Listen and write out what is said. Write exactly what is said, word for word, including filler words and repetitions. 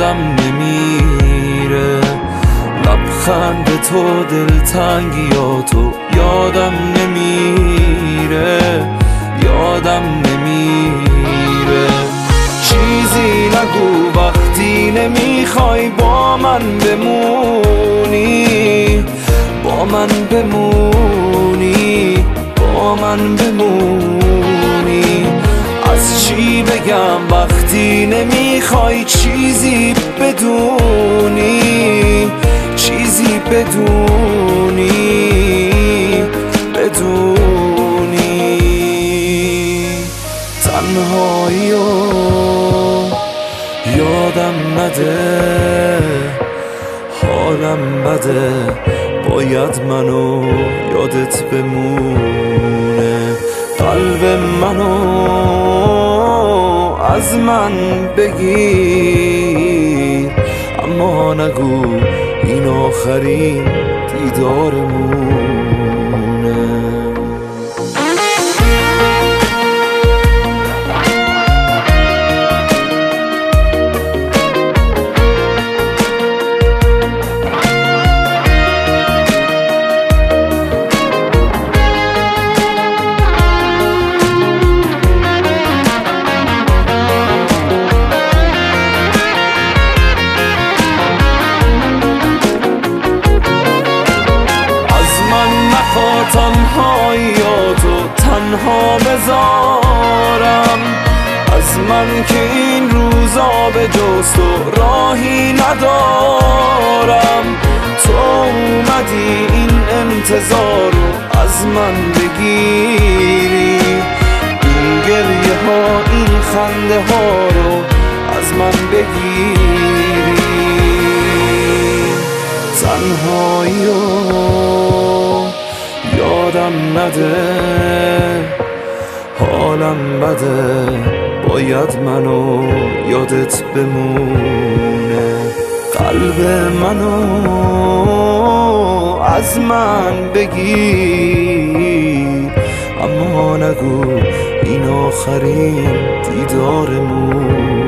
یادم نمیره، لبخند تو، دلتنگیاتو یادم نمیره، یادم نمیره. چیزی نگو وقتی نمیخوای با من بمونی، با من بمونی، با من بمونی. از چی بگم وقتی نمیخوای چیزی بدونی، چیزی بدونی، بدونی. تنهایی و یادم نده، حالم بده، باید منو یادت بمونه. قلب منو از من بگیر، اما نگو این آخرین دیدارمونه. تنهاییاتو تنها بذارم، از من که این روزا به جز تو راهی ندارم. تو اومدی این انتظارو از من بگیری، این گریه ها، این خنده ها رو از من بگیری. تنهایی و یادم نده، حالم بده، باید منو یادت بمونه. قلب منو از من بگیر، اما نگو این آخرین دیدارمون.